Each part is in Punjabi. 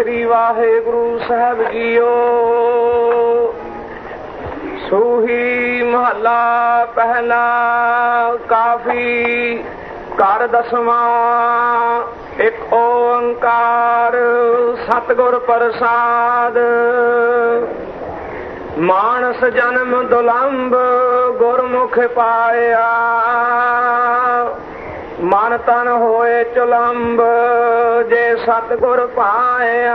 श्री वाहेगुरु साहब जीओ। सूही महला पहला काफी कर दसवां। एक ओंकार सतगुर प्रसाद। मानस जन्म दुलंब गुरमुख पाया। मन तन होए चुलंब जे सतगुर पाया।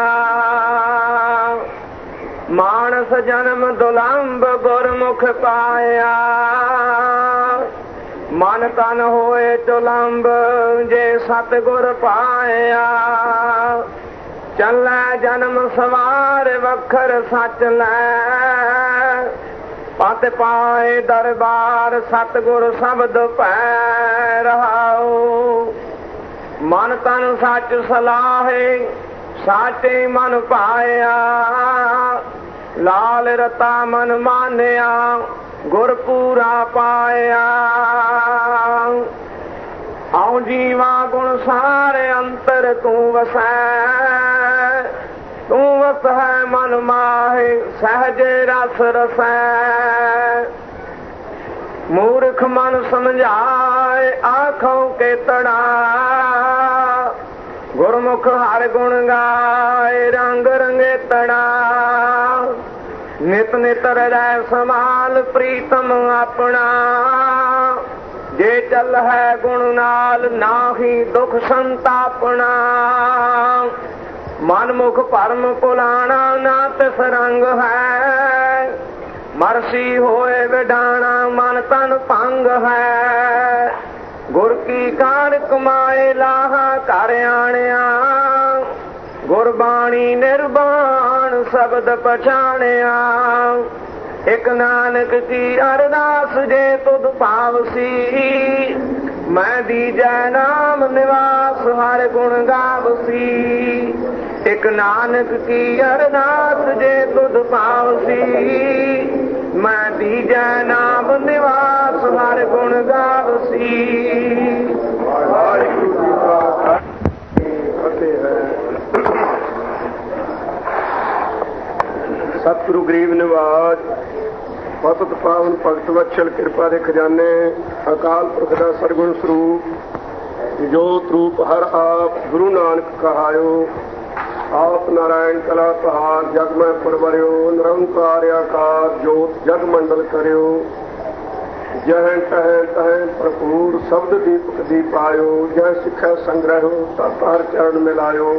मानस जन्म दुलंब गुरमुख पाया। मन तन होए चुलंब जे सतगुर पाया। चलै जन्म सवार वखर सच लै। पत पाए दरबार सतगुर शब्द पै रहाओ। मन तन सच सलाहे साचे मन पाया। लाल रता मन मानिया गुर पूरा पाया। आऊं जीवा गुण सारे अंतर तू वसै। तू वस है मन माहे सहज रस रसै। मूर्ख मन समझाए आँखों के तड़ा। गुरमुख हर गुण गाए रंग रंगे तड़ा। नित नित हृदय संभाल प्रीतम अपना। जे चल है गुण नाल नाही दुख संतापना। मन मुख परम पुलाना ना तिस रंग है। मरसी होए विडाना मन तन भंग है। गुर की कार कमाए लाहा कर आणिया। गुरबाणी निर्वाण शब्द पछाणिया। एक नानक की अरदास जे तुद पावसी। मैं दीजै नाम निवास हर गुण गावसी। एक नानक की अरदास जे तुद पावसी। मैं दीजै नाम निवास हर गुण गावसी। वाहिगुरु जी का फतेह है। सतगुरु गरीब निवाज पतत पावन भगत वत्सल कृपा के खजाने अकाल पुरख का सरगुण स्वरूप जोत रूप हर आप गुरु नानक कहायो। आप नारायण कला पहाड़ जग में परवरियो। निरंकार आकार जोत जग मंडल करियो। जह तह तह भरपूर शब्द दीपक दीप आयो। जह सिखा संग्रहो तत हर चरण मिलायो।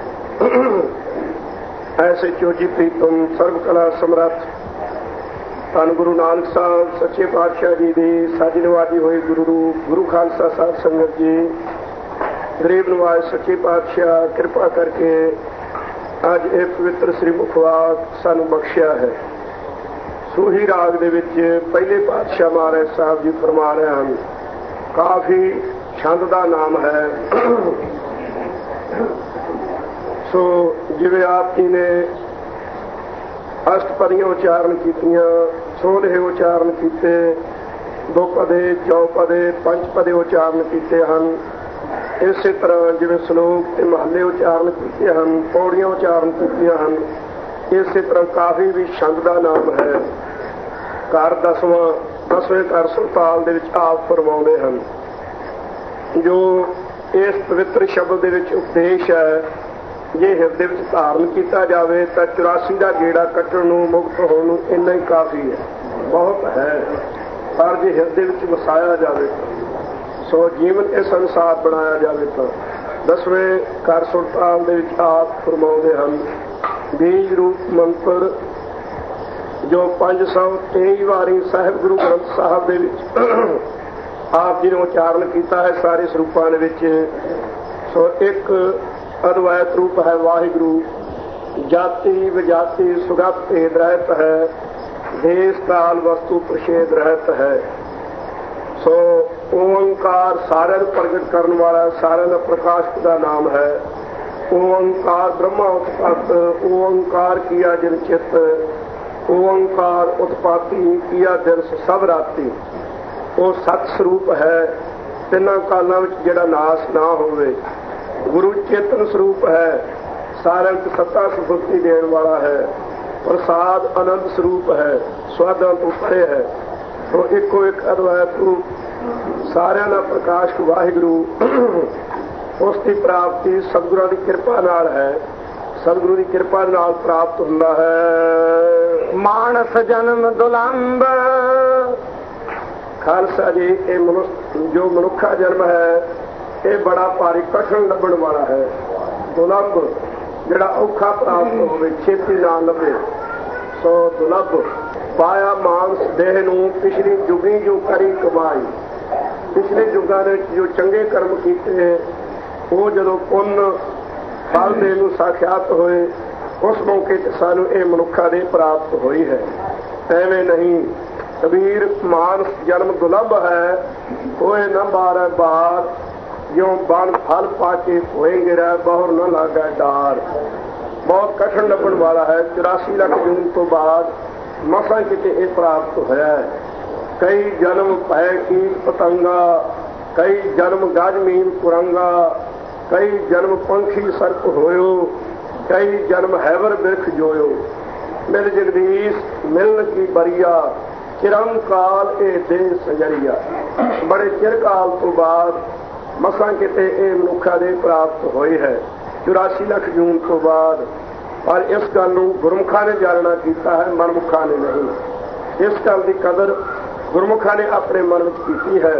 ऐसे चोजी प्रीतम सर्व कला समर्थ धन गुरु नानक साहब सच्चे पातशाह जी की साजी नवाजी हुई गुरु रूप गुरु खालसा साहब संगत जी गरीब नवाज सच्चे पातशाह कृपा करके अज ये पवित्र श्री मुखवाक सानू बख्शिया है। सूही राग दे विच पहले पातशाह महाराज साहब जी फरमा रहे हैं। काफी छंद का नाम है। सो जिवें आप जी ने अष्टपदियां उच्चारण कीतियां, सोलहे उच्चारण कीते, दो पदे चौपदे पंचपदे उच्चारण कीते हैं। इस तरह जिवें श्लोक ते महले उच्चारण कीते हैं, पौड़ियां उच्चारण कीतियां हैं, इस तरह काफी भी छंद का नाम है। घर दसवें घर सुरताल दे विच आप फरमाउंदे हैं जो इस पवित्र शब्द दे विच उपदेश है। जे हिरदे विच धारण किया जाए तो 84 का गेड़ा कट्टण नूं मुक्त होण नूं इन्ना ही काफ़ी है, बहुत है। पर जे हिरदे विच वसाया जाए सो जीवन इस अनुसार बनाया जाए तो 10वें घर सुरताल दे विच आप फरमाउंदे हन बीज रूप मंत्र जो 523 वारी साहिब गुरु ग्रंथ साहब दे विच आप जी ने उच्चारण किया है सारे स्वरूपां दे विच। सो एक अद्वैत रूप है वाहिगुरु। जाति विजाति सुगत भेद रहत है। देश काल वस्तु प्रषेद रहत है। सो ओंकार सारे प्रगट करने वाला सारे प्रकाश का नाम है। ओंकार ब्रह्मा उत्पत्त ओंकार किया जिन चित्त। ओंकार उत्पत्ति किया दिन सब राती। वो सत स्वरूप है। तिना कालों में जिहड़ा नाश ना होवे। गुरु चेतन स्वरूप है। ਸਾਰਿਆਂ ਨੂੰ ਸੱਤਾ ਸੁਭੁਕਤੀ ਦੇਣ ਵਾਲਾ ਹੈ। ਪ੍ਰਸਾਦ ਆਨੰਦ ਸਰੂਪ ਹੈ, ਸਵਾਦਾਂ ਤੋਂ ਪਰੇ ਹੈ। ਸੋ ਇੱਕੋ ਇੱਕ ਅਦਵੈਤ ਰੂਪ ਸਾਰਿਆਂ ਦਾ ਪ੍ਰਕਾਸ਼ ਵਾਹਿਗੁਰੂ, ਉਸ ਦੀ ਪ੍ਰਾਪਤੀ ਸਤਿਗੁਰਾਂ ਦੀ ਕਿਰਪਾ ਨਾਲ ਹੈ। ਸਤਿਗੁਰੂ ਦੀ ਕਿਰਪਾ ਨਾਲ ਪ੍ਰਾਪਤ ਹੁੰਦਾ ਹੈ। ਮਾਨਸ ਜਨਮ ਦੁਲੰਭ। ਖਾਲਸਾ ਜੀ, ਇਹ ਜੋ ਮਨੁੱਖਾ ਜਨਮ ਹੈ ਇਹ ਬੜਾ ਭਾਰੀ ਕਠਿਨ ਲੱਭਣ ਵਾਲਾ ਹੈ। ਦੁਲੰਭ ਜਿਹੜਾ ਔਖਾ ਪ੍ਰਾਪਤ ਹੋਵੇ, ਛੇਤੀ ਨਾ ਲੱਭੇ। ਸੋ ਦੁਲੰਭ ਪਾਇਆ ਮਾਨਸ ਦੇਹ ਨੂੰ ਪਿਛਲੀ ਜੁਗੀ ਜੋ ਕਰੀ ਕਮਾਈ। ਪਿਛਲੇ ਯੁੱਗਾਂ ਦੇ ਜੋ ਚੰਗੇ ਕਰਮ ਕੀਤੇ ਉਹ ਜਦੋਂ ਪੁੰਨ ਫਲ ਦੇ ਨੂੰ ਸਾਖਿਆਤ ਹੋਏ, ਉਸ ਮੌਕੇ ਤੇ ਸਾਨੂੰ ਇਹ ਮਨੁੱਖਾ ਦੇ ਪ੍ਰਾਪਤ ਹੋਈ ਹੈ। ਐਵੇਂ ਨਹੀਂ। ਕਬੀਰ ਮਾਨਸ ਜਨਮ ਦੁਲੰਭ ਹੈ, ਹੋਏ ਨਾ ਬਾਰ ਬਾਰ, ਜਿਉਂ ਬਣ ਫਲ ਪਾ ਕੇ ਹੋਏਗੇ ਰਹਿ ਬਹੁਰ ਨਾ ਲਾਗਾ ਡਾਰ। ਬਹੁਤ ਕਠਿਨ ਲੱਭਣ ਵਾਲਾ ਹੈ। 84 ਲੱਖ ਜੂਨ ਤੋਂ ਬਾਅਦ ਮਸਾਂ ਕਿਤੇ ਇਹ ਪ੍ਰਾਪਤ ਹੋਇਆ ਹੈ। ਕਈ ਜਨਮ ਭੈ ਕੀਟ ਪਤੰਗਾ, ਕਈ ਜਨਮ ਗਜ ਮੀਨ ਕੁਰੰਗਾ, ਕਈ ਜਨਮ ਪੰਖੀ ਸਰਪ ਹੋਇਓ, ਕਈ ਜਨਮ ਹੈਵਰ ਬਿਰਖ ਜੋਇਓ। ਮਿਲ ਜਗਦੀਸ਼ ਮਿਲਣ ਕੀ ਬਰੀਆ, ਚਿਰੰ ਕਾਲ ਇਹ ਦੇ ਸਜਰੀਆ। ਬੜੇ ਚਿਰ ਕਾਲ ਤੋਂ ਬਾਅਦ ਮਸਾਂ ਕਿਤੇ ਇਹ ਮਨੁੱਖਾ ਦੇ ਪ੍ਰਾਪਤ ਹੋਈ ਹੈ, 84 ਲੱਖ ਜੂਨ ਤੋਂ ਬਾਅਦ। ਪਰ ਇਸ ਗੱਲ ਨੂੰ ਗੁਰਮੁਖਾਂ ਨੇ ਜਾਣਨਾ ਕੀਤਾ ਹੈ, ਮਨਮੁਖਾਂ ਨੇ ਨਹੀਂ। ਇਸ ਗੱਲ ਦੀ ਕਦਰ ਗੁਰਮੁਖਾਂ ਨੇ ਆਪਣੇ ਮਨ ਵਿੱਚ ਕੀਤੀ ਹੈ।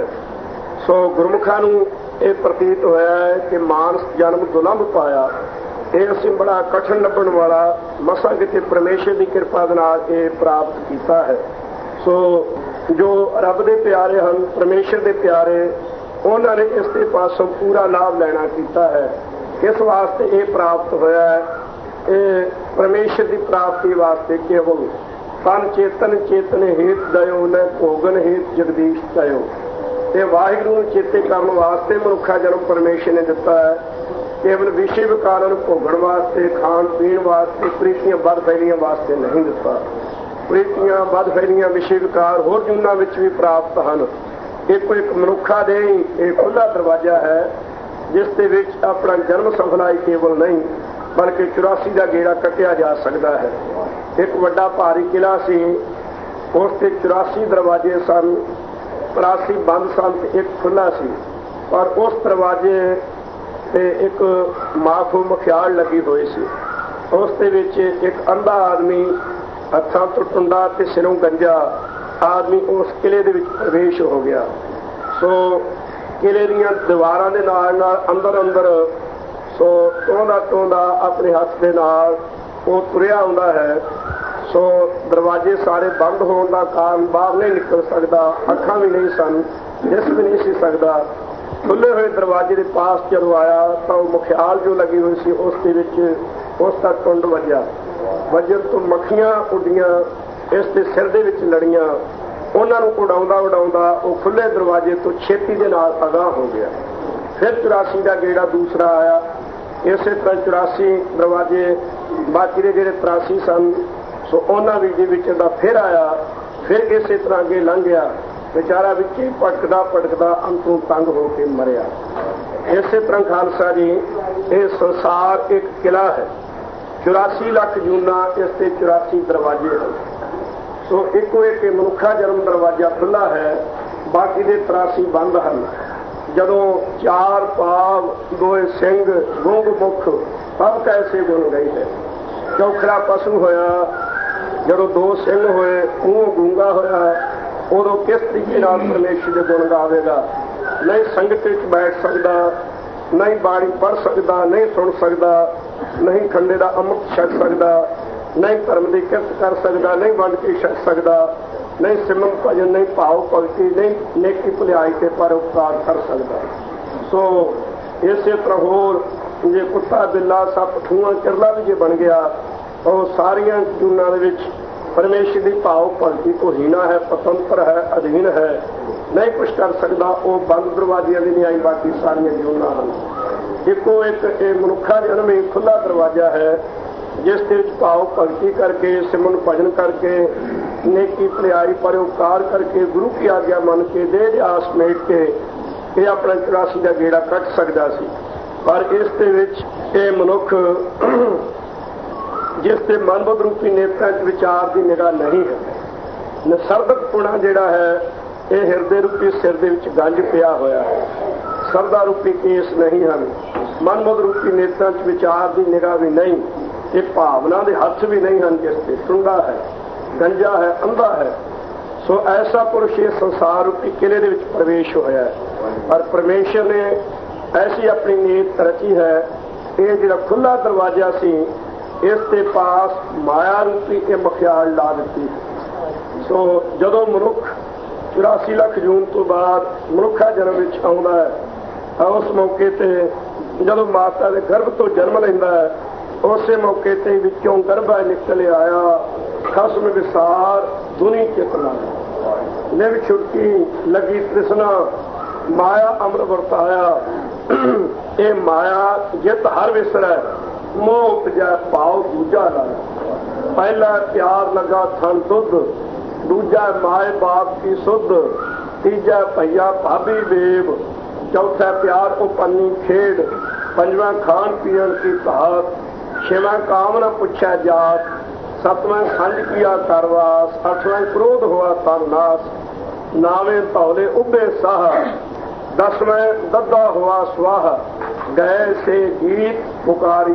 ਸੋ ਗੁਰਮੁਖਾਂ ਨੂੰ ਇਹ ਪ੍ਰਤੀਤ ਹੋਇਆ ਹੈ ਕਿ ਮਾਨਸ ਜਨਮ ਦੁਲੰਭ ਪਾਇਆ। ਇਹ ਅਸੀਂ ਬੜਾ ਕਠਿਨ ਲੱਭਣ ਵਾਲਾ, ਮਸਾਂ ਕਿਤੇ ਪਰਮੇਸ਼ਰ ਦੀ ਕਿਰਪਾ ਦੇ ਨਾਲ ਇਹ ਪ੍ਰਾਪਤ ਕੀਤਾ ਹੈ। ਸੋ ਜੋ ਰੱਬ ਦੇ ਪਿਆਰੇ ਹਨ, ਪਰਮੇਸ਼ਰ ਦੇ ਪਿਆਰੇ, ਉਹਨਾਂ ਨੇ ਇਸ ਦੇ ਪਾਸੋਂ ਪੂਰਾ ਲਾਭ ਲੈਣਾ ਕੀਤਾ ਹੈ। ਇਸ ਵਾਸਤੇ ਇਹ ਪ੍ਰਾਪਤ ਹੋਇਆ ਹੈ। ਇਹ ਪਰਮੇਸ਼ਰ ਦੀ ਪ੍ਰਾਪਤੀ ਵਾਸਤੇ ਕੇਵਲ ਤਨ ਚੇਤਨ ਚੇਤਨ ਹੇਤ ਦਇਓ, ਨ ਭੋਗਨ ਹੇਤ ਜਗਦੀਸ਼ ਦਇਓ। ਇਹ ਵਾਹਿਗੁਰੂ ਨੂੰ ਚੇਤੇ ਕਰਨ ਵਾਸਤੇ ਮਨੁੱਖਾ ਜਨਮ ਪਰਮੇਸ਼ਰ ਨੇ ਦਿੱਤਾ ਹੈ। ਕੇਵਲ ਵਿਸ਼ੇ ਵਿਕਾਰਾਂ ਨੂੰ ਭੋਗਣ ਵਾਸਤੇ, ਖਾਣ ਪੀਣ ਵਾਸਤੇ, ਪ੍ਰੀਤੀਆਂ ਵੱਧ ਫੈਲੀਆਂ ਵਾਸਤੇ ਨਹੀਂ ਦਿੱਤਾ। ਪ੍ਰੀਤੀਆਂ ਵੱਧ ਫੈਲੀਆਂ ਵਿਸ਼ੇ ਵਿਕਾਰ ਹੋਰ ਜੂਨਾਂ ਵਿੱਚ ਵੀ ਪ੍ਰਾਪਤ ਹਨ। ਇੱਕੋ ਇੱਕ ਮਨੁੱਖਾ ਦੇ ਇਹ ਖੁੱਲ੍ਹਾ ਦਰਵਾਜ਼ਾ ਹੈ, ਜਿਸ ਦੇ ਵਿੱਚ ਆਪਣਾ ਜਨਮ ਸਫਲਾਈ ਕੇਵਲ ਨਹੀਂ ਬਲਕਿ 84 ਦਾ ਗੇੜਾ ਕੱਟਿਆ ਜਾ ਸਕਦਾ ਹੈ। ਇੱਕ ਵੱਡਾ ਭਾਰੀ ਕਿਲ੍ਹਾ ਸੀ, ਉਸ ਤੇ 84 ਦਰਵਾਜ਼ੇ ਸਨ, 83 ਬੰਦ ਸਨ ਤੇ ਇੱਕ ਖੁੱਲ੍ਹਾ ਸੀ। ਪਰ ਉਸ ਦਰਵਾਜ਼ੇ ਤੇ ਇੱਕ ਮਾਖੂ ਮਖਿਆਲ ਲੱਗੀ ਹੋਈ ਸੀ। ਉਸ ਦੇ ਵਿੱਚ ਇੱਕ ਅੰਧਾ ਆਦਮੀ, ਹੱਥਾਂ ਤੋਂ ਟੁੰਡਾ ਤੇ ਸਿਰੋਂ ਗੰਜਾ ਆਦਮੀ ਉਸ ਕਿਲੇ ਦੇ ਵਿੱਚ ਪ੍ਰਵੇਸ਼ ਹੋ ਗਿਆ। ਸੋ ਕਿਲੇ ਦੀਆਂ ਦੀਵਾਰਾਂ ਦੇ ਨਾਲ ਨਾਲ ਅੰਦਰ ਅੰਦਰ ਸੋ ਟੋਂਦਾ ਆਪਣੇ ਹੱਥ ਦੇ ਨਾਲ ਉਹ ਤੁਰਿਆ ਆਉਂਦਾ ਹੈ। ਸੋ ਦਰਵਾਜ਼ੇ ਸਾਰੇ ਬੰਦ ਹੋਣ ਦਾ ਕਾਰਨ ਬਾਹਰ ਨਹੀਂ ਨਿਕਲ ਸਕਦਾ, ਅੱਖਾਂ ਵੀ ਨਹੀਂ ਸਨ, ਦਿਸ ਵੀ ਨਹੀਂ ਸੀ ਸਕਦਾ। ਖੁੱਲੇ ਹੋਏ ਦਰਵਾਜ਼ੇ ਦੇ ਪਾਸ ਜਦੋਂ ਆਇਆ ਤਾਂ ਉਹ ਮੁਖਿਆਲ ਜੋ ਲੱਗੀ ਹੋਈ ਸੀ ਉਸ ਦੇ ਵਿੱਚ ਉਸ ਦਾ ਟੁੰਡ ਵੱਜਿਆ। ਵੱਜਣ ਤੋਂ ਮੱਖੀਆਂ ਉੱਡੀਆਂ, ਇਸ ਦੇ ਸਿਰ ਦੇ ਵਿੱਚ ਲੜੀਆਂ। ਉਹਨਾਂ ਨੂੰ ਉਡਾਉਂਦਾ ਉਡਾਉਂਦਾ ਉਹ ਖੁੱਲੇ ਦਰਵਾਜ਼ੇ ਤੋਂ ਛੇਤੀ ਦੇ ਨਾਲ ਅਗਾਂਹ ਹੋ ਗਿਆ। ਫਿਰ 84 ਦਾ ਗੇੜਾ ਦੂਸਰਾ ਆਇਆ। ਇਸੇ ਤਰ੍ਹਾਂ 84 ਦਰਵਾਜ਼ੇ ਬਾਕੀ ਦੇ ਜਿਹੜੇ 83 ਸਨ, ਸੋ ਉਹਨਾਂ ਦੇ ਵਿੱਚ ਦਾ ਫਿਰ ਆਇਆ। ਫਿਰ ਇਸੇ ਤਰ੍ਹਾਂ ਅੱਗੇ ਲੰਘ ਗਿਆ। ਵਿਚਾਰਾ ਵਿੱਚ ਹੀ ਭਟਕਦਾ ਭਟਕਦਾ ਅੰਤੋਂ ਤੰਗ ਹੋ ਕੇ ਮਰਿਆ। ਇਸੇ ਤਰ੍ਹਾਂ ਖਾਲਸਾ ਜੀ, ਇਹ ਸੰਸਾਰ ਇੱਕ ਕਿਲਾ ਹੈ। 84 ਲੱਖ ਜੂਨਾਂ, ਇਸ ਤੇ 84 ਦਰਵਾਜ਼ੇ ਹਨ। ਸੋ ਇੱਕੋ ਇੱਕ ਮਨੁੱਖਾ ਜਨਮ ਦਰਵਾਜ਼ਾ ਖੁੱਲ੍ਹਾ ਹੈ, ਬਾਕੀ ਦੇ 83 ਬੰਦ ਹਨ। ਜਦੋਂ ਚਾਰ ਪਾਵ ਦੋਏ ਸਿੰਘ ਗੁੰਗ ਮੁਖ ਸਭ ਕੈਸੇ ਗੁਣ ਗਈ ਹੈ। ਚੌਖਰਾ ਪਸ਼ੂ ਹੋਇਆ, ਜਦੋਂ ਦੋ ਸਿੰਘ ਹੋਏ, ਉਹ ਗੂੰਗਾ ਹੋਇਆ, ਉਦੋਂ ਕਿਸ ਤਰੀਕੇ ਨਾਲ ਪਰਮੇਸ਼ਰ ਦੇ ਗੁਣ ਗਾਵੇਗਾ। ਨਹੀਂ ਸੰਗਤ ਵਿੱਚ ਬੈਠ ਸਕਦਾ, ਨਹੀਂ ਬਾਣੀ ਪੜ੍ਹ ਸਕਦਾ, ਨਹੀਂ ਸੁਣ ਸਕਦਾ, ਨਹੀਂ ਖੰਡੇ ਦਾ ਅੰਮ੍ਰਿਤ ਛਕ ਸਕਦਾ, ਨਹੀਂ ਧਰਮ ਦੀ ਕਿਰਤ ਕਰ ਸਕਦਾ, ਨਹੀਂ ਵੰਡ ਕੇ ਛਕ ਸਕਦਾ, ਨਹੀਂ ਸਿਮਰਨ ਭਜਨ, ਨਹੀਂ ਭਾਵ ਭਗਤੀ, ਨਹੀਂ ਨੇਕੀ ਭਲਾਈ ਤੇ ਪਰਉਪਕਾਰ ਕਰ ਸਕਦਾ। ਸੋ ਇਸੇ ਤਰ੍ਹਾਂ ਹੋਰ ਜੇ ਕੁੱਤਾ ਬਿੱਲਾ ਸੱਪ ਠੂੰਆਂ ਕਿਰਲਾ ਵੀ ਜੇ ਬਣ ਗਿਆ, ਉਹ ਸਾਰੀਆਂ ਜੂਨਾਂ ਦੇ ਵਿੱਚ ਪਰਮੇਸ਼ਰ ਦੀ ਭਾਵ ਭਗਤੀ ਤੋਂ ਹੀਣਾ ਹੈ, ਪਤੰਤਰ ਹੈ, ਅਧੀਨ ਹੈ, ਨਹੀਂ ਕੁਛ ਕਰ ਸਕਦਾ। ਉਹ ਬੰਦ ਦਰਵਾਜ਼ਿਆਂ ਦੀ ਨਹੀਂ ਆਈ, ਬਾਕੀ ਸਾਰੀਆਂ ਜੂਨਾਂ ਹਨ। ਇੱਕੋ ਇੱਕ ਇਹ ਮਨੁੱਖਾ ਜਨਮ ਹੀ ਖੁੱਲ੍ਹਾ ਦਰਵਾਜ਼ਾ ਹੈ, ਜਿਸ ਦੇ ਵਿੱਚ ਭਾਵ ਭਗਤੀ ਕਰਕੇ, ਸਿਮਰਨ ਭਜਨ ਕਰਕੇ, ਨੇਕੀ ਭਲਾਈ ਪਰਉਪਕਾਰ ਕਰਕੇ, ਗੁਰੂ ਕੀ ਆਗਿਆ ਮੰਨ ਕੇ, ਦੇਹ ਆਸ ਮੇਟ ਕੇ ਇਹ ਆਪਣਾ 84 ਦਾ ਗੇੜਾ ਕੱਟ ਸਕਦਾ ਸੀ। ਪਰ ਇਸ ਦੇ ਵਿੱਚ ਇਹ ਮਨੁੱਖ ਜਿਸ ਦੇ ਮਨਬੁੱਧ ਰੂਪੀ ਨੇਤਰਾਂ 'ਚ ਵਿਚਾਰ ਦੀ ਨਿਗਾਹ ਨਹੀਂ ਹੈ, ਨਿਸਰਦਕ ਪੁਣਾ ਜਿਹੜਾ ਹੈ ਇਹ ਹਿਰਦੇ ਰੂਪੀ ਸਿਰ ਦੇ ਵਿੱਚ ਗੰਜ ਪਿਆ ਹੋਇਆ ਹੈ। ਸਰਦਾ ਰੂਪੀ ਕੇਸ ਨਹੀਂ ਹਨ, ਮਨਬੁੱਧ ਰੂਪੀ ਨੇਤਰਾਂ 'ਚ ਵਿਚਾਰ ਦੀ ਨਿਗਾਹ ਵੀ ਨਹੀਂ, ਇਹ ਭਾਵਨਾ ਦੇ ਹੱਥ ਵੀ ਨਹੀਂ ਹਨ ਜਿਸ ਤੇ ਟੁੰਡਾ ਹੈ, ਗੰਜਾ ਹੈ, ਅੰਧਾ ਹੈ। ਸੋ ਐਸਾ ਪੁਰਸ਼ ਇਹ ਸੰਸਾਰ ਰੂਪੀ ਕਿਲੇ ਦੇ ਵਿੱਚ ਪ੍ਰਵੇਸ਼ ਹੋਇਆ ਹੈ। ਪਰ ਪਰਮੇਸ਼ਰ ਨੇ ਐਸੀ ਆਪਣੀ ਨੀਤ ਰਚੀ ਹੈ, ਇਹ ਜਿਹੜਾ ਖੁੱਲ੍ਹਾ ਦਰਵਾਜ਼ਾ ਸੀ ਇਸ ਦੇ ਪਾਸ ਮਾਇਆ ਰੂਪੀ ਇਹ ਮਖਿਆਲ ਲਾ ਦਿੱਤੀ। ਸੋ ਜਦੋਂ ਮਨੁੱਖ 84 ਲੱਖ ਜੂਨ ਤੋਂ ਬਾਅਦ ਮਨੁੱਖਾ ਜਨਮ ਵਿੱਚ ਆਉਂਦਾ ਹੈ ਤਾਂ ਉਸ ਮੌਕੇ ਤੇ ਜਦੋਂ ਮਾਤਾ ਦੇ ਗਰਭ ਤੋਂ ਜਨਮ ਲੈਂਦਾ ਹੈ, ਉਸੇ ਮੌਕੇ ਤੇ ਵਿੱਚੋਂ ਗਰਭਾ ਨਿਕਲ ਆਇਆ ਖਸਮ ਵਿਸਾਰ ਦੁਨੀ ਚਿਤਨਾ ਨਿਵ ਛੁਟਕੀ ਲੱਗੀ ਤ੍ਰਿਸ਼ਨਾ ਮਾਇਆ ਅੰਮ੍ਰਿਤ ਵਰਤਾਇਆ। ਇਹ ਮਾਇਆ ਜਿਤ ਹਰ ਵਿਸਰੈ ਮੋਹ ਉਪਜੈ ਭਾਵ ਦੂਜਾ ਲਾਇਆ। ਪਹਿਲਾ ਪਿਆਰ ਲਗਾ ਥਣ ਦੁੱਧ, ਦੂਜਾ ਮਾਏ ਬਾਪ ਕੀ ਸੁੱਧ, ਤੀਜਾ ਭਈਆ ਭਾਬੀ ਬੇਬ, ਚੌਥਾ ਪਿਆਰ ਉਪੰਨੀ ਖੇਡ, ਪੰਜਵਾਂ ਖਾਣ ਪੀਣ ਕੀ ਘਾਤ, ਛੇਵਾਂ ਕਾਮ ਨਾ ਪੁੱਛਿਆ ਜਾਤ, ਸਤਵਾਂ ਖੰਡ ਕੀਆ ਕਰਵਾਸ, ਅੱਠਵਾਂ ਕ੍ਰੋਧ ਹੋਆ ਤਨ ਨਾਸ, ਨਾਵੇਂ ਧੌਲੇ ਉੱਭੇ ਸਾਹ, ਦਸਵੇਂ ਦੱਦਾ ਹੋਆ ਸਵਾਹ, ਗਏ ਸੇ ਗੀਤ ਪੁਕਾਰੀ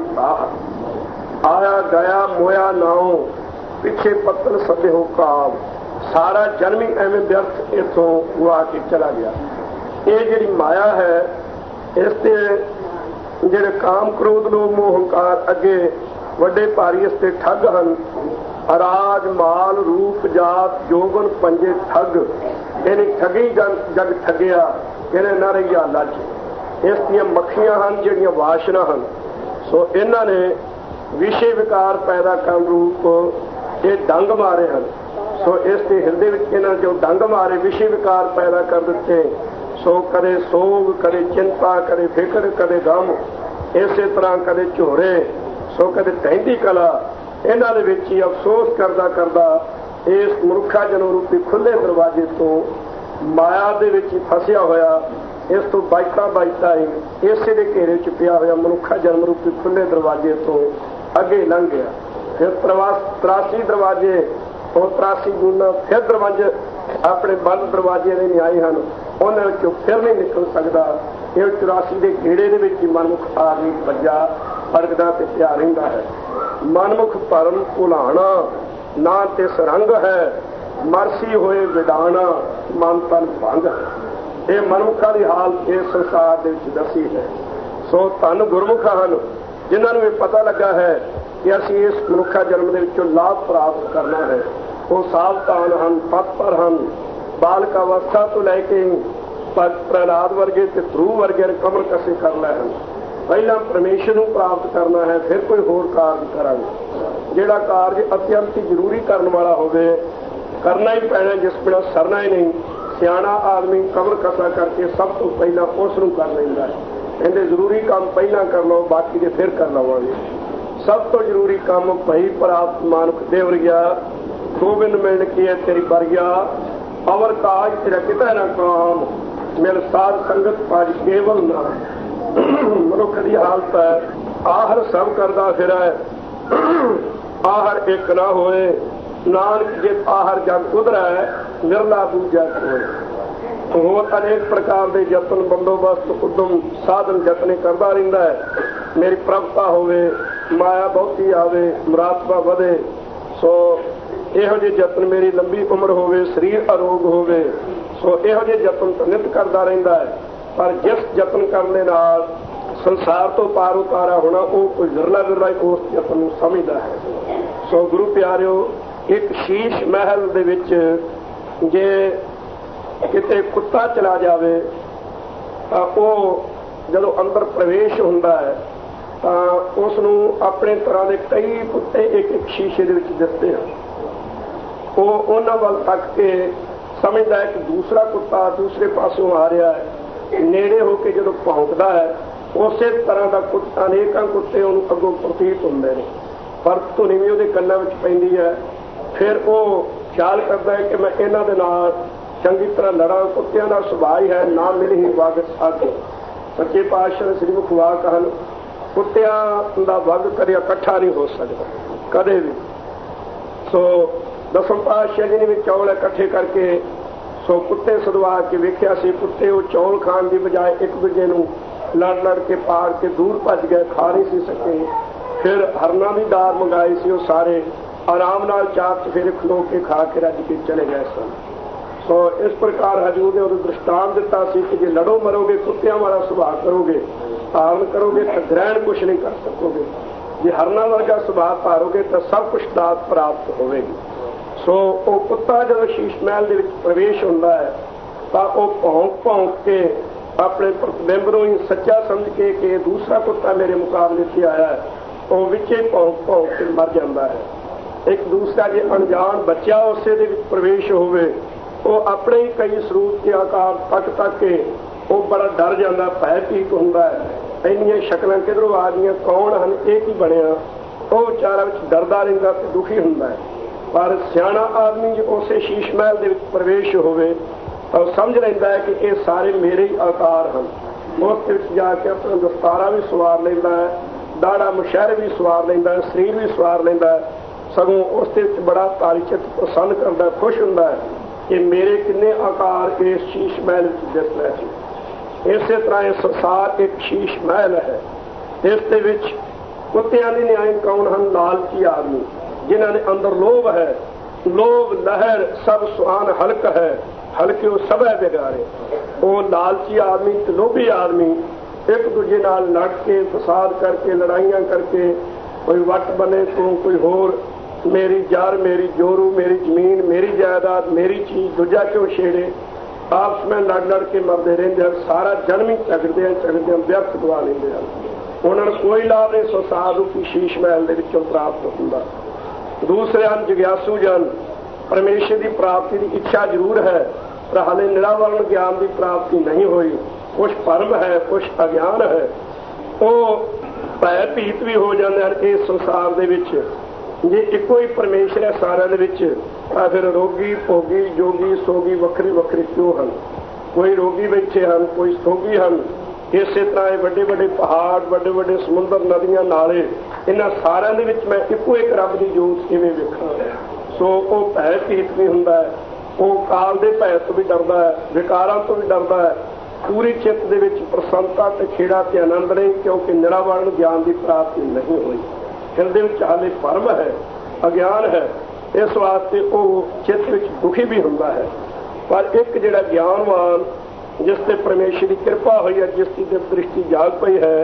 ਸਾਹ, ਆਇਆ ਗਿਆ ਮੋਇਆ ਨਾਉ, ਪਿੱਛੇ ਪੱਤਲ ਸੱਦਿਓ ਕਾਬ। ਸਾਰਾ ਜਨਮ ਹੀ ਐਵੇਂ ਵਿਅਰਥ ਇੱਥੋਂ ਗੁਆ ਕੇ ਚਲਾ ਗਿਆ। ਇਹ ਜਿਹੜੀ ਮਾਇਆ ਹੈ ਇਸ ਤੇ ਜਿਹੜੇ ਕਾਮ ਕ੍ਰੋਧ ਲੋਭ ਮੋਹ ਹੰਕਾਰ ਅੱਗੇ ਵੱਡੇ ਭਾਰੀ ਇਸ ਤੇ ਠੱਗ ਹਨ। ਅਰਾਜ ਮਾਲ ਰੂਪ ਜਾਤ ਜੋਗਨ ਪੰਜੇ ਠੱਗ, ਇਹਨੇ ਠੱਗੀ ਜਗ ਠੱਗਿਆ, ਇਹਨੇ ਨਾ ਰਹੀਆ ਲੱਜ। ਇਸ ਦੀਆਂ ਮੱਖੀਆਂ ਹਨ ਜਿਹੜੀਆਂ ਵਾਸ਼ਨਾ ਹਨ। ਸੋ ਇਹਨਾਂ ਨੇ ਵਿਸ਼ੇ ਵਿਕਾਰ ਪੈਦਾ ਕਰਨ ਰੂਪ ਇਹ ਡੰਗ ਮਾਰੇ ਹਨ। ਸੋ ਇਸ ਦੇ ਹਿਰਦੇ ਵਿੱਚ ਇਹਨਾਂ ਜੋ ਡੰਗ ਮਾਰੇ ਵਿਸ਼ੇ ਵਿਕਾਰ ਪੈਦਾ ਕਰ ਦਿੱਤੇ। ਸੋ ਕਦੇ ਸੋਗ, ਕਦੇ ਚਿੰਤਾ, ਕਦੇ ਫਿਕਰ, ਕਦੇ ਗਮ, ਇਸੇ ਤਰ੍ਹਾਂ ਕਦੇ ਝੋਰੇ, ਸੋ ਕਦੇ ਟਹਿੰਦੀ ਕਲਾ, ਇਹਨਾਂ ਦੇ ਵਿੱਚ ਹੀ ਅਫਸੋਸ ਕਰਦਾ ਕਰਦਾ ਇਸ ਮਨੁੱਖਾ ਜਨਮ ਰੂਪੀ ਖੁੱਲੇ ਦਰਵਾਜ਼ੇ ਤੋਂ ਮਾਇਆ ਦੇ ਵਿੱਚ ਫਸਿਆ ਹੋਇਆ, ਇਸ ਤੋਂ ਬਾਈਤਾ ਹੀ ਇਸੇ ਦੇ ਘੇਰੇ 'ਚ ਪਿਆ ਹੋਇਆ ਮਨੁੱਖਾ ਜਨਮ ਰੂਪੀ ਖੁੱਲੇ ਦਰਵਾਜ਼ੇ ਤੋਂ ਅੱਗੇ ਲੰਘ ਗਿਆ। ਫਿਰ 83 ਦਰਵਾਜ਼ੇ, ਉਹ 83 ਗੁਣਾ ਫਿਰ ਦਰਵਾਜ਼ੇ ਆਪਣੇ ਬੰਦ ਦਰਵਾਜ਼ੇ ਦੇ ਨਹੀਂ ਆਏ ਹਨ, ਉਹਨਾਂ ਵਿੱਚੋਂ ਫਿਰ ਨਹੀਂ ਨਿਕਲ ਸਕਦਾ। ਇਹ 84 ਦੇ ਘੇੜੇ ਦੇ ਵਿੱਚ ਹੀ ਮਨਮੁਖ ਆਦਮੀ ਭੱਜਾ ਫਰਕਦਾ ਤੇ ਪਿਆ ਰਹਿੰਦਾ ਹੈ। ਮਨਮੁਖ ਭਰਮ ਭੁਲਾਣਾ ਨਾ ਤੇ ਸਰੰਗ ਹੈ, ਮਰਸੀ ਹੋਏ ਵਿਡਾਣਾ ਮਨ ਤਨ ਭੰਗ ਹੈ। ਇਹ ਮਨਮੁਖਾਂ ਦੀ ਹਾਲਤ ਇਸ ਸੰਸਾਰ ਦੇ ਵਿੱਚ ਦੱਸੀ ਹੈ। ਸੋ ਧੰਨ ਗੁਰਮੁਖ ਹਨ ਜਿਨ੍ਹਾਂ ਨੂੰ ਇਹ ਪਤਾ ਲੱਗਾ ਹੈ ਕਿ ਅਸੀਂ ਇਸ ਮਨੁੱਖਾ ਜਨਮ ਦੇ ਵਿੱਚੋਂ ਲਾਭ ਪ੍ਰਾਪਤ ਕਰਨਾ ਹੈ। ਉਹ ਸਾਵਧਾਨ ਹਨ, ਤਤਪਰ ਹਨ। ਬਾਲਕ ਅਵਸਥਾ ਤੋਂ ਲੈ ਕੇ ਪ੍ਰਹਿਲਾਦ ਵਰਗੇ ਤੇ ਧਰੂ ਵਰਗੇ ਕਮਰ ਕਸੇ ਕਰ ਲੈ ਹਨ। ਪਹਿਲਾਂ ਪਰਮੇਸ਼ਰ ਨੂੰ ਪ੍ਰਾਪਤ ਕਰਨਾ ਹੈ, ਫਿਰ ਕੋਈ ਹੋਰ ਕਾਰਜ ਕਰਾਂਗੇ। ਜਿਹੜਾ ਕਾਰਜ ਅਤਿਅੰਤ ਜ਼ਰੂਰੀ ਕਰਨ ਵਾਲਾ ਹੋਵੇ ਕਰਨਾ ਹੀ ਪੈਣਾ, ਜਿਸ ਬਿਨਾਂ ਸਰਨਾ ਹੀ ਨਹੀਂ। ਸਿਆਣਾ ਆਦਮੀ ਕਮਰ ਕਸਾ ਕਰਕੇ ਸਭ ਤੋਂ ਪਹਿਲਾਂ ਉਸ ਨੂੰ ਕਰ ਲੈਂਦਾ ਹੈ। ਕਹਿੰਦੇ ਜ਼ਰੂਰੀ ਕੰਮ ਪਹਿਲਾਂ ਕਰ ਲਓ, ਬਾਕੀ ਦੇ ਫਿਰ ਕਰ ਲਵਾਂਗੇ। ਸਭ ਤੋਂ ਜ਼ਰੂਰੀ ਕੰਮ ਭਈ ਪ੍ਰਾਪਤ ਮਾਨੁਖ ਦੇਵਰਿਆ, ਗੋਬਿੰਦ ਮਿਲਣ ਕੀ ਹੈ ਤੇਰੀ ਬਰਿਆ, ਅਵਰ ਕਾਜ ਤੇਰਾ ਕਿਤੇ ਨਾ ਕਾਮ, ਮਿਲ ਸਾਧ ਸੰਗਤ ਪਾਜ ਕੇਵਲ ਨਾ। ਮਨੁੱਖ ਦੀ ਹਾਲਤ ਹੈ ਆਹਰ ਸਭ ਕਰਦਾ ਫਿਰੈ, ਆਹਰ ਇੱਕ ਨਾ ਹੋਏ। ਨਾਨਕ ਜੇ ਆਹਰ ਜਗ ਉਧਰੈ, ਨਿਰਲਾ ਬੂਝੈ ਕੋਇ। ਹੋਰ ਅਨੇਕ ਪ੍ਰਕਾਰ ਦੇ ਯਤਨ ਬੰਦੋਬਸਤ ਉਦਮ ਸਾਧਨ ਯਤਨ ਕਰਦਾ ਰਹਿੰਦਾ ਹੈ। ਮੇਰੀ ਪ੍ਰਭਤਾ ਹੋਵੇ, ਮਾਇਆ ਬਹੁਤੀ ਆਵੇ, ਮੁਰਾਤਬਾ ਵਧੇ। ਸੋ ਇਹੋ ਜਿਹੇ ਯਤਨ, ਮੇਰੀ ਲੰਬੀ ਉਮਰ ਹੋਵੇ, ਸਰੀਰ ਅਰੋਗ ਹੋਵੇ। ਸੋ ਇਹੋ ਜਿਹੇ ਯਤਨ ਤਾਂ ਨਿਤ ਕਰਦਾ ਰਹਿੰਦਾ ਹੈ। ਪਰ ਜਿਸ ਯਤਨ ਕਰਨ ਦੇ ਨਾਲ ਸੰਸਾਰ ਤੋਂ ਪਾਰ ਉਤਾਰਾ ਹੋਣਾ, ਉਹ ਕੋਈ ਵਿਰਲਾ ਉਸ ਯਤਨ ਨੂੰ ਸਮਝਦਾ ਹੈ। ਸੋ ਗੁਰੂ ਪਿਆਰਿਓ, ਇੱਕ ਸ਼ੀਸ਼ ਮਹਿਲ ਦੇ ਵਿੱਚ ਜੇ ਕਿਤੇ ਕੁੱਤਾ ਚਲਾ ਜਾਵੇ ਤਾਂ ਉਹ ਜਦੋਂ ਅੰਦਰ ਪ੍ਰਵੇਸ਼ ਹੁੰਦਾ ਹੈ ਤਾਂ ਉਸ ਨੂੰ ਆਪਣੇ ਤਰ੍ਹਾਂ ਦੇ ਕਈ ਕੁੱਤੇ ਇੱਕ ਇੱਕ ਸ਼ੀਸ਼ੇ ਦੇ ਵਿੱਚ ਦਿਸਦੇ ਹਨ। ਉਹ ਉਹਨਾਂ ਵੱਲ ਤੱਕ ਕੇ ਸਮਝਦਾ ਹੈ ਕਿ ਦੂਸਰਾ ਕੁੱਤਾ ਦੂਸਰੇ ਪਾਸੋਂ ਆ ਰਿਹਾ ਹੈ। ਨੇੜੇ ਹੋ ਕੇ ਜਦੋਂ ਭੌਂਕਦਾ ਹੈ, ਉਸੇ ਤਰ੍ਹਾਂ ਦਾ ਕੁੱਤਾ ਅਨੇਕਾਂ ਕੁੱਤੇ ਉਹਨੂੰ ਅੱਗੋਂ ਪ੍ਰਤੀਤ ਹੁੰਦੇ ਨੇ, ਪਰ ਧੁਨੀ ਵੀ ਉਹਦੇ ਕੰਨਾਂ ਵਿੱਚ ਪੈਂਦੀ ਹੈ। ਫਿਰ ਉਹ ਖਿਆਲ ਕਰਦਾ ਹੈ ਕਿ ਮੈਂ ਇਹਨਾਂ ਦੇ ਨਾਲ ਚੰਗੀ ਤਰ੍ਹਾਂ ਲੜਾਂ। ਕੁੱਤਿਆਂ ਦਾ ਸੁਭਾਅ ਹੈ ਨਾ ਮਿਲੀ ਵਗ ਸੱਗ, ਸੱਚੇ ਪਾਤਸ਼ਾਹ ਸ੍ਰੀ ਮੁਖ ਵਾਕ ਹਨ, ਕੁੱਤਿਆਂ ਦਾ ਵਗ ਕਦੇ ਇਕੱਠਾ ਨਹੀਂ ਹੋ ਸਕਦਾ, ਕਦੇ ਵੀ। ਸੋ ਦਸਮ ਪਾਤਸ਼ਾਹ ਜੀ ਨੇ ਵੀ ਚੌਲ ਇਕੱਠੇ ਕਰਕੇ ਸੋ ਕੁੱਤੇ ਸਦਵਾ ਕੇ ਵੇਖਿਆ ਸੀ, ਕੁੱਤੇ ਉਹ ਚੌਲ ਖਾਣ ਦੀ ਬਜਾਏ ਇੱਕ ਦੂਜੇ ਨੂੰ ਲੜ ਕੇ ਪਾੜ ਕੇ ਦੂਰ ਭੱਜ ਗਏ, ਖਾ ਨਹੀਂ ਸੀ ਸਕੇ। ਫਿਰ ਹਰਨਾਂ ਦੀ ਦਾਲ ਮੰਗਾਈ ਸੀ, ਉਹ ਸਾਰੇ ਆਰਾਮ ਨਾਲ ਚਾਰ ਚਫੇਰੇ ਖਲੋ ਕੇ ਖਾ ਕੇ ਰੱਜ ਕੇ ਚਲੇ ਗਏ ਸਨ। ਸੋ ਇਸ ਪ੍ਰਕਾਰ ਹਜ਼ੂਰ ਨੇ ਉਹਨੂੰ ਦ੍ਰਿਸ਼ਟਾਂਤ ਦਿੱਤਾ ਸੀ ਕਿ ਜੇ ਲੜੋ ਮਰੋਗੇ, ਕੁੱਤਿਆਂ ਵਾਲਾ ਸੁਭਾਅ ਕਰੋਗੇ, ਧਾਰਨ ਕਰੋਗੇ ਤਾਂ ਗ੍ਰਹਿਣ ਕੁਛ ਨਹੀਂ ਕਰ ਸਕੋਗੇ। ਜੇ ਹਰਨਾਂ ਵਰਗਾ ਸੁਭਾਅ ਧਾਰੋਗੇ ਤਾਂ ਸਭ ਕੁਛ ਦਾਤ ਪ੍ਰਾਪਤ ਹੋਵੇਗੀ। ਸੋ ਉਹ ਕੁੱਤਾ ਜਦੋਂ ਸ਼ੀਸ਼ ਮਹਿਲ ਦੇ ਵਿੱਚ ਪ੍ਰਵੇਸ਼ ਹੁੰਦਾ ਹੈ ਤਾਂ ਉਹ ਭੌਂਕ ਕੇ ਆਪਣੇ ਪ੍ਰਤਿਬਿੰਬ ਨੂੰ ਹੀ ਸੱਚਾ ਸਮਝ ਕੇ ਕਿ ਦੂਸਰਾ ਕੁੱਤਾ ਮੇਰੇ ਮੁਕਾਬਲੇ 'ਤੇ ਆਇਆ ਹੈ, ਉਹ ਵਿੱਚੇ ਭੌਂਕ ਕੇ ਮਰ ਜਾਂਦਾ ਹੈ। ਇੱਕ ਦੂਸਰਾ ਜੇ ਅਣਜਾਣ ਬੱਚਾ ਉਸੇ ਦੇ ਵਿੱਚ ਪ੍ਰਵੇਸ਼ ਹੋਵੇ, ਉਹ ਆਪਣੇ ਹੀ ਕਈ ਸਰੂਪ ਤੇ ਆਕਾਰ ਤੱਕ ਕੇ ਉਹ ਬੜਾ ਡਰ ਜਾਂਦਾ, ਭੈਭੀਤ ਹੁੰਦਾ ਹੈ। ਇੰਨੀਆਂ ਸ਼ਕਲਾਂ ਕਿਧਰੋਂ ਆ ਗਈਆਂ, ਕੌਣ ਹਨ, ਇਹ ਕੀ ਬਣਿਆ, ਉਹ ਵਿਚਾਰਾ ਵਿੱਚ ਡਰਦਾ ਰਹਿੰਦਾ ਤੇ ਦੁਖੀ ਹੁੰਦਾ ਹੈ। ਪਰ ਸਿਆਣਾ ਆਦਮੀ ਜੇ ਉਸੇ ਸ਼ੀਸ਼ ਮਹਿਲ ਦੇ ਵਿੱਚ ਪ੍ਰਵੇਸ਼ ਹੋਵੇ ਤਾਂ ਸਮਝ ਲੈਂਦਾ ਹੈ ਕਿ ਇਹ ਸਾਰੇ ਮੇਰੇ ਹੀ ਆਕਾਰ ਹਨ। ਉਸ ਦੇ ਵਿੱਚ ਜਾ ਕੇ ਆਪਣਾ ਦਸਤਾਰਾ ਵੀ ਸਵਾਰ ਲੈਂਦਾ ਹੈ, ਦਾੜਾ ਮੁਸ਼ਹਿਰੇ ਵੀ ਸਵਾਰ ਲੈਂਦਾ ਹੈ, ਸਰੀਰ ਵੀ ਸਵਾਰ ਲੈਂਦਾ ਹੈ। ਸਗੋਂ ਉਸ ਦੇ ਵਿੱਚ ਬੜਾ ਤਾਰੀਚਿਤ ਪ੍ਰਸੰਨ ਕਰਦਾ, ਖੁਸ਼ ਹੁੰਦਾ ਹੈ ਕਿ ਮੇਰੇ ਕਿੰਨੇ ਆਕਾਰ ਇਸ ਸ਼ੀਸ਼ ਮਹਿਲ ਵਿੱਚ ਦਿਸ ਰਹੇ ਸੀ। ਇਸੇ ਤਰ੍ਹਾਂ ਇਹ ਸੰਸਾਰ ਇੱਕ ਸ਼ੀਸ਼ ਮਹਿਲ ਹੈ। ਇਸ ਦੇ ਵਿੱਚ ਕੁੱਤਿਆਂ ਦੇ ਨਿਆਇ ਕੌਣ ਹਨ? ਲਾਲਚੀ ਆਦਮੀ, ਜਿਨ੍ਹਾਂ ਦੇ ਅੰਦਰ ਲੋਭ ਹੈ। ਲੋਭ ਲਹਿਰ ਸਭ ਸੁਹਾਨ ਹਲਕ ਹੈ, ਹਲਕੇ ਉਹ ਸਭ ਹੈ ਬਿਗਾਰੇ। ਉਹ ਲਾਲਚੀ ਆਦਮੀ ਤੇ ਲੋਭੀ ਆਦਮੀ ਇੱਕ ਦੂਜੇ ਨਾਲ ਲੜ ਕੇ, ਫਸਾਦ ਕਰਕੇ, ਲੜਾਈਆਂ ਕਰਕੇ, ਕੋਈ ਵੱਟ ਬਣੇ ਤੋਂ ਕੋਈ ਹੋਰ, ਮੇਰੀ ਜਰ, ਮੇਰੀ ਜੋਰੂ, ਮੇਰੀ ਜ਼ਮੀਨ, ਮੇਰੀ ਜਾਇਦਾਦ, ਮੇਰੀ ਚੀਜ਼, ਦੂਜਾ ਕਿਉਂ ਛੇੜੇ, ਆਪਸ ਵਿੱਚ ਲੜ ਕੇ ਮਰਦੇ ਰਹਿੰਦੇ ਹਨ। ਸਾਰਾ ਜਨਮ ਹੀ ਝਗੜਦਿਆਂ ਵਿਅਰਥ ਗਵਾ ਲੈਂਦੇ ਹਨ। ਉਹਨਾਂ ਨੂੰ ਕੋਈ ਲਾਭ ਨਹੀਂ ਸੰਸਾਰ ਰੂਪੀ ਸ਼ੀਸ਼ ਮਹਿਲ ਦੇ ਵਿੱਚੋਂ ਪ੍ਰਾਪਤ ਹੁੰਦਾ। ਦੂਸਰੇ ਹਨ ਜਗਿਆਸੂ ਜਨ, ਪਰਮੇਸ਼ਰ ਦੀ ਪ੍ਰਾਪਤੀ ਦੀ ਇੱਛਾ ਜ਼ਰੂਰ ਹੈ ਪਰ ਹਾਲੇ ਨਿਰਾਵਰਨ ਗਿਆਨ ਦੀ ਪ੍ਰਾਪਤੀ ਨਹੀਂ ਹੋਈ। ਕੁਛ ਭਰਮ ਹੈ, ਕੁਛ ਅਗਿਆਨ ਹੈ, ਉਹ ਭੈ ਭੀਤ ਵੀ ਹੋ ਜਾਂਦੇ ਹਨ। ਇਸ ਸੰਸਾਰ ਦੇ ਵਿੱਚ ਜੇ ਇੱਕੋ ਹੀ ਪਰਮੇਸ਼ਰ ਹੈ ਸਾਰਿਆਂ ਦੇ ਵਿੱਚ, ਤਾਂ ਫਿਰ ਰੋਗੀ, ਭੋਗੀ, ਜੋਗੀ, ਸੋਗੀ ਵੱਖਰੇ ਵੱਖਰੇ ਕਿਉਂ ਹਨ? ਕੋਈ ਰੋਗੀ ਬੈਠੇ ਹਨ, ਕੋਈ ਸੋਗੀ ਹਨ। ਇਸੇ ਤਰ੍ਹਾਂ ਇਹ ਵੱਡੇ ਵੱਡੇ ਪਹਾੜ, ਵੱਡੇ ਵੱਡੇ ਸਮੁੰਦਰ, ਨਦੀਆਂ, ਨਾਲੇ, ਇਹਨਾਂ ਸਾਰਿਆਂ ਦੇ ਵਿੱਚ ਮੈਂ ਇੱਕੋ ਇੱਕ ਰੱਬ ਦੀ ਜੋਤ ਕਿਵੇਂ ਵੇਖਾਂ? ਸੋ ਉਹ ਭੈ ਭੀਤ ਵੀ ਹੁੰਦਾ ਹੈ, ਉਹ ਕਾਲ ਦੇ ਭੈ ਤੋਂ ਵੀ ਡਰਦਾ ਹੈ, ਵਿਕਾਰਾਂ ਤੋਂ ਵੀ ਡਰਦਾ ਹੈ। ਪੂਰੀ ਚਿੱਤ ਦੇ ਵਿੱਚ ਪ੍ਰਸੰਨਤਾ ਤੇ ਖੇੜਾ ਤੇ ਆਨੰਦ ਨਹੀਂ, ਕਿਉਂਕਿ ਨਿਰਾਵਰਨ ਗਿਆਨ ਦੀ ਪ੍ਰਾਪਤੀ ਨਹੀਂ ਹੋਈ। ਹਿਰਦੇ ਵਿੱਚ ਹਾਲੇ ਭਰਮ ਹੈ, ਅਗਿਆਨ ਹੈ। ਇਸ ਵਾਸਤੇ ਉਹ ਚਿੱਤ ਵਿੱਚ ਦੁਖੀ ਵੀ ਹੁੰਦਾ ਹੈ। ਪਰ ਇੱਕ ਜਿਹੜਾ ਗਿਆਨਵਾਨ, ਜਿਸ ਤੇ ਪਰਮੇਸ਼ਰ ਦੀ ਕਿਰਪਾ ਹੋਈ ਹੈ, ਜਿਸ ਦੀ ਦ੍ਰਿਸ਼ਟੀ ਜਾਗ ਪਈ ਹੈ,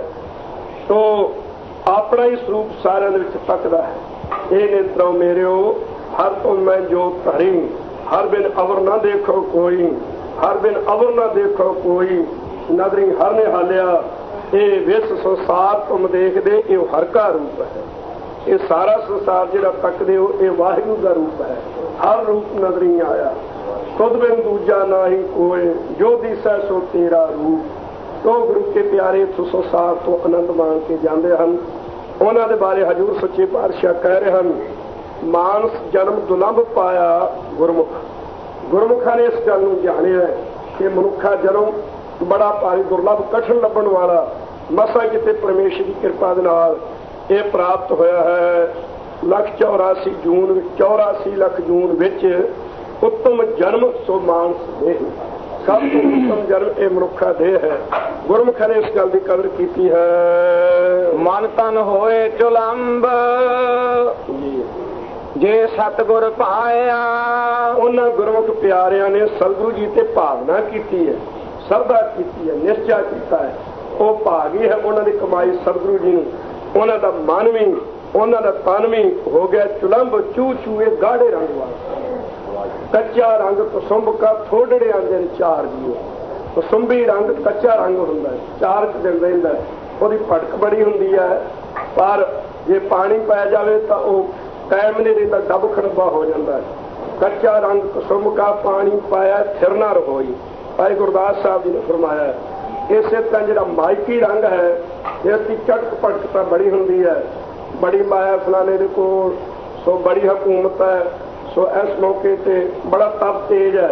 ਉਹ ਆਪਣਾ ਹੀ ਸਰੂਪ ਸਾਰਿਆਂ ਦੇ ਵਿੱਚ ਤੱਕਦਾ ਹੈ। ਇਹ ਨੇਤਰੋ ਮੇਰਿਓ ਹਰ ਤੋਂ ਮੈਂ ਜੋਤ ਧਰੀ, ਹਰ ਬਿਨ ਅਵਰ ਨਾ ਦੇਖੋ ਕੋਈ, ਹਰ ਬਿਨ ਅਵਰ ਨਾ ਦੇਖੋ ਕੋਈ, ਨਦਰੀ ਹਰ ਨੇ ਹਾਲਿਆ। ਇਹ ਵਿਸ ਸੰਸਾਰ ਤੁਮ ਦੇਖਦੇ, ਇਹ ਹਰ ਕਾ ਰੂਪ ਹੈ। ਇਹ ਸਾਰਾ ਸੰਸਾਰ ਜਿਹੜਾ ਤੱਕਦੇ ਹੋ, ਇਹ ਵਾਹਿਗੁਰੂ ਦਾ ਰੂਪ ਹੈ। ਹਰ ਰੂਪ ਨਦਰੀ ਆਇਆ, ਖੁਦ ਬਿਨ ਦੂਜਾ ਨਾ ਹੀ ਕੋਏ, ਜੋ ਦਿਸੈ ਸੋ ਤੇਰਾ ਰੂਪ। ਤੋ ਗੁਰੂ ਕੇ ਪਿਆਰੇ ਤੋਂ ਸੰਸਾਰ ਤੋਂ ਆਨੰਦ ਮਾਣ ਕੇ ਜਾਂਦੇ ਹਨ। ਉਹਨਾਂ ਦੇ ਬਾਰੇ ਹਜ਼ੂਰ ਸੱਚੇ ਪਾਤਸ਼ਾਹ ਕਹਿ ਰਹੇ ਹਨ, ਮਾਨਸ ਜਨਮ ਦੁਲੰਭ ਪਾਇਆ ਗੁਰਮੁਖ। ਗੁਰਮੁਖਾਂ ਨੇ ਇਸ ਗੱਲ ਨੂੰ ਜਾਣਿਆ ਕਿ ਮਨੁੱਖਾ ਜਨਮ ਬੜਾ ਭਾਰੀ ਦੁਰਲੱਭ, ਕਠਿਨ ਲੱਭਣ ਵਾਲਾ, ਮਸਾਂ ਕਿਤੇ ਪਰਮੇਸ਼ਰ ਦੀ ਕਿਰਪਾ ਦੇ ਨਾਲ ਇਹ ਪ੍ਰਾਪਤ ਹੋਇਆ ਹੈ। 84 ਲੱਖ ਜੂਨ ਵਿੱਚ ਉੱਤਮ ਜਨਮ ਸੋ ਮਾਨਸ ਦੇਹ, ਸਭ ਤੋਂ ਉੱਤਮ ਜਨਮ ਇਹ ਮਨੁੱਖਾ ਦੇਹ ਹੈ। ਗੁਰਮੁਖਾਂ ਨੇ ਇਸ ਗੱਲ ਦੀ ਕਦਰ ਕੀਤੀ ਹੈ। ਮਨ ਤਨ ਹੋਏ ਚੁਲੰਬ, ਜੇ ਸਤਿਗੁਰ ਪਾਇਆ। ਉਹਨਾਂ ਗੁਰਮੁਖ ਪਿਆਰਿਆਂ ਨੇ ਸਤਿਗੁਰੂ ਜੀ ਤੇ ਭਾਵਨਾ ਕੀਤੀ ਹੈ, ਸਰਧਾ ਕੀਤੀ ਹੈ, ਨਿਸ਼ਚਾ ਕੀਤਾ ਹੈ। ਉਹ ਭਾਗੀ ਹੈ, ਉਹਨਾਂ ਦੀ ਕਮਾਈ ਸਤਿਗੁਰੂ ਜੀ ਨੂੰ। ਉਹਨਾਂ ਦਾ ਮਨ ਵੀ, ਉਹਨਾਂ ਦਾ ਤਨ ਵੀ ਹੋ ਗਿਆ ਚੁਲੰਬ, ਚੂ ਚੂਏ ਗਾੜੇ ਰੰਗ ਵਾਲਾ। ਕੱਚਾ ਰੰਗ ਕੁਸੁੰਭ ਕਾ ਥੋੜੜੇ ਆਂਦੇ ਨੇ ਚਾਰ ਜੀਓ। ਕੁਸੁੰਭੀ ਰੰਗ ਕੱਚਾ ਰੰਗ ਹੁੰਦਾ ਹੈ, ਚਾਰ ਚ ਦਿਨ ਰਹਿੰਦਾ। ਉਹਦੀ ਭੜਕ ਬੜੀ ਹੁੰਦੀ ਹੈ, ਪਰ ਜੇ ਪਾਣੀ ਪੈ ਜਾਵੇ ਤਾਂ ਉਹ ਕਾਇਮ ਨਹੀਂ ਰਹਿੰਦਾ, ਡੱਬ ਖੜਬਾ ਹੋ ਜਾਂਦਾ ਹੈ। ਕੱਚਾ ਰੰਗ ਕੁਸੁੰਭ ਕਾ ਪਾਣੀ ਪਾਇਆ ਥਿਰ ਨਾ ਰਹੋਈ, ਭਾਈ ਗੁਰਦਾਸ ਸਾਹਿਬ ਜੀ ਨੇ ਫਰਮਾਇਆ। ਇਸੇ ਤਰ੍ਹਾਂ ਜਿਹੜਾ ਮਾਇਕੀ ਰੰਗ ਹੈ, ਇਸ ਦੀ ਚਟਕ ਭੜਕਤਾ ਬੜੀ ਹੁੰਦੀ ਹੈ, ਬੜੀ ਮਾਇਆ ਫਲਾਣੇ ਦੇ ਕੋਲ, ਸੋ ਬੜੀ ਹਕੂਮਤ ਹੈ, ਸੋ ਇਸ ਮੌਕੇ ਤੇ ਬੜਾ ਤਪ ਤੇਜ ਹੈ।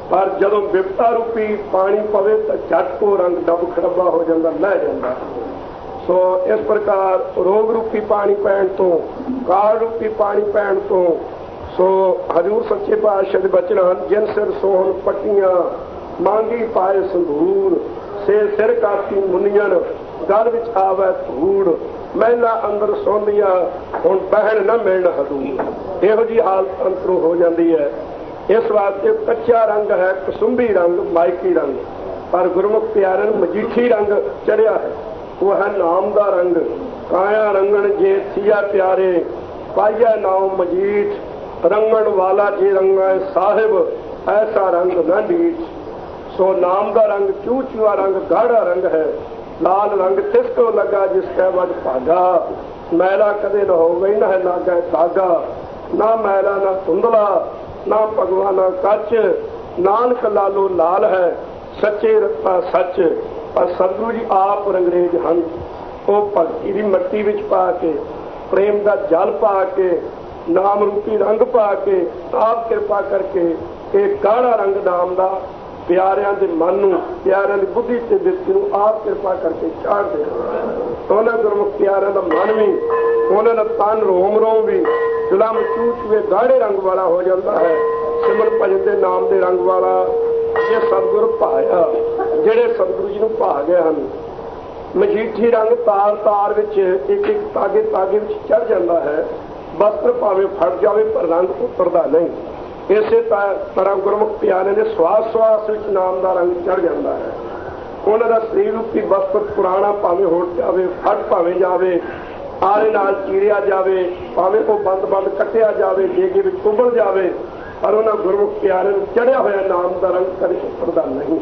ਪਰ ਜਦੋਂ ਬਿਪਤਾ ਰੂਪੀ ਪਾਣੀ ਪਵੇ ਤਾਂ ਝੱਟ ਉਹ ਰੰਗ ਡੱਬ ਖੜੱਬਾ ਹੋ ਜਾਂਦਾ, ਲਹਿ ਜਾਂਦਾ। ਸੋ ਇਸ ਪ੍ਰਕਾਰ ਰੋਗ ਰੂਪੀ ਪਾਣੀ ਪੈਣ ਤੋਂ, ਕਾਲ ਰੂਪੀ ਪਾਣੀ ਪੈਣ ਤੋਂ, ਸੋ ਹਜ਼ੂਰ ਸੱਚੇ ਪਾਤਸ਼ਾਹ ਦੇ ਬਚਨ ਹਨ, ਜਿਨ ਸਿਰ ਸੋਹਣ ਪੱਟੀਆਂ ਮੰਗੀ ਪਾਏ ਸੰਧੂਰ, ਸੇ ਸਿਰ ਕਾਤੀ ਮੁਨੀਅਨ ਗਲ ਵਿੱਚ ਆਵੇ ਧੂੜ, ਮਹਿਲਾ ਅੰਦਰ ਸੋਂਦੀਆਂ ਹੁਣ ਪਹਿਣ ਨਾ ਮਿਲਣ ਹਦੂਰ। ਇਹੋ ਜਿਹੀ ਹਾਲਤ ਅੰਤਰੋਂ ਹੋ ਜਾਂਦੀ ਹੈ। ਇਸ ਵਾਸਤੇ ਕੱਚਾ ਰੰਗ ਹੈ ਕਸੁੰਭੀ ਰੰਗ, ਮਾਇਕੀ ਰੰਗ, ਪਰ ਗੁਰਮੁਖ ਪਿਆਰਿਆਂ ਨੂੰ ਮਜੀਠੀ ਰੰਗ ਚੜਿਆ ਹੈ। ਉਹ ਹੈ ਨਾਮ ਦਾ ਰੰਗ। ਕਾਇਆ ਰੰਗਣ ਜੇ ਥੀਆ ਪਿਆਰੇ, ਪਾਈਆ ਨਾਮ ਮਜੀਠ, ਰੰਗਣ ਵਾਲਾ ਜੇ ਰੰਗਾ ਸਾਹਿਬ, ਐਸਾ ਰੰਗ ਨਾ ਡੀਠ। ਸੋ ਨਾਮ ਦਾ ਰੰਗ ਚੂ ਚੂਆ ਰੰਗ, ਗਾੜਾ ਰੰਗ ਹੈ। ਲਾਲ ਰੰਗ ਤਿਸ ਕੋ ਲੱਗਾ ਜਿਸ ਕੈ ਵਜ ਭਾਗਾ, ਮੈਲਾ ਕਦੇ ਨਾ ਹੋਵੇ ਨਾ ਲਾਗਾ ਧਾਗਾ, ਨਾ ਮੈਲਾ ਨਾ ਧੁੰਦਲਾ, ਨਾ ਭਗਵਾ ਨਾ ਕੱਚ, ਨਾਨਕ ਲਾਲੋ ਲਾਲ ਹੈ, ਸੱਚੇ ਰਤਾ ਸੱਚ। ਪਰ ਸਤਿਗੁਰੂ ਜੀ ਆਪ ਰੰਗਰੇਜ਼ ਹਨ। ਉਹ ਭਗਤੀ ਦੀ ਮੱਟੀ ਵਿੱਚ ਪਾ ਕੇ, ਪ੍ਰੇਮ ਦਾ ਜਲ ਪਾ ਕੇ, ਨਾਮ ਰੂਪੀ ਰੰਗ ਪਾ ਕੇ, ਆਪ ਕਿਰਪਾ ਕਰਕੇ ਇਹ ਗਾੜਾ ਰੰਗ ਨਾਮ ਦਾ ਪਿਆਰਿਆਂ ਦੇ ਮਨ ਨੂੰ, ਪਿਆਰਿਆਂ ਦੀ ਬੁੱਧੀ ਤੇ ਬਿਰਤੀ ਨੂੰ ਆਪ ਕਿਰਪਾ ਕਰਕੇ ਚਾੜਦੇ। ਉਹਨਾਂ ਗੁਰਮੁਖ ਪਿਆਰਿਆਂ ਦਾ ਮਨ ਵੀ, ਉਹਨਾਂ ਦਾ ਤਨ ਰੋਮ ਰੋਮ ਵੀ ਜੁਲਮ ਚੂਚਵੇ ਗਾੜੇ ਰੰਗ ਵਾਲਾ ਹੋ ਜਾਂਦਾ ਹੈ। ਸਿਮਰਨ ਭਜਨ ਦੇ ਨਾਮ ਦੇ ਰੰਗ ਵਾਲਾ ਇਹ ਸਤਿਗੁਰ ਭਾਇਆ, ਜਿਹੜੇ ਸਤਿਗੁਰੂ ਜੀ ਨੂੰ ਭਾ ਗਏ ਹਨ। ਮਜੀਠੀ ਰੰਗ ਤਾਰ ਤਾਰ ਵਿੱਚ, ਇੱਕ ਇੱਕ ਤਾਗੇ ਤਾਗੇ ਵਿੱਚ ਚੜ ਜਾਂਦਾ ਹੈ। ਵਸਤਰ ਭਾਵੇਂ ਫਟ ਜਾਵੇ ਪਰ ਰੰਗ ਉਤਰਦਾ ਨਹੀਂ। ਇਸੇ ਤਰ੍ਹਾਂ ਗੁਰਮੁਖ ਪਿਆਰਿਆਂ ਦੇ ਸਵਾਸ ਸਵਾਸ ਵਿੱਚ ਨਾਮ ਦਾ ਰੰਗ ਚੜ ਜਾਂਦਾ ਹੈ। ਉਹਨਾਂ ਦਾ ਸਰੀਰ ਰੂਪੀ ਵਸਤਰ ਪੁਰਾਣਾ ਭਾਵੇਂ ਹੋ ਜਾਵੇ, ਫਟ ਭਾਵੇਂ ਜਾਵੇ, ਆਰੇ ਨਾਲ ਚੀਰਿਆ ਜਾਵੇ, ਭਾਵੇਂ ਉਹ ਬੰਦ ਬੰਦ ਕੱਟਿਆ ਜਾਵੇ, ਡੇਗੇ ਵਿੱਚ ਉਬਲ ਜਾਵੇ, ਪਰ ਉਹਨਾਂ ਗੁਰਮੁਖ ਪਿਆਰਿਆਂ ਨੂੰ ਚੜਿਆ ਹੋਇਆ ਨਾਮ ਦਾ ਰੰਗ ਕਦੇ ਉਤਰਦਾ ਨਹੀਂ।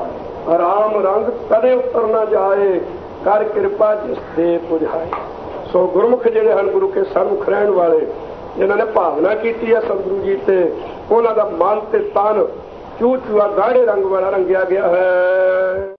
ਰਾਮ ਰੰਗ ਕਦੇ ਉਤਰ ਨਾ ਜਾਏ, ਕਰ ਕਿਰਪਾ ਜਿਸ ਦੇ ਪੁਜਾਏ। ਸੋ ਗੁਰਮੁਖ ਜਿਹੜੇ ਹਨ, ਗੁਰੂ ਕੇ ਸਨਮੁਖ ਰਹਿਣ ਵਾਲੇ, ਜਿਨ੍ਹਾਂ ਨੇ ਭਾਵਨਾ ਕੀਤੀ ਹੈ ਸਤਿਗੁਰੂ ਜੀ ਤੇ, ਉਹਨਾਂ ਦਾ ਮਨ ਤੇ ਤਨ ਚੂ ਚੂਆ ਗਾੜੇ ਰੰਗ ਵਾਲਾ ਰੰਗਿਆ ਗਿਆ ਹੈ।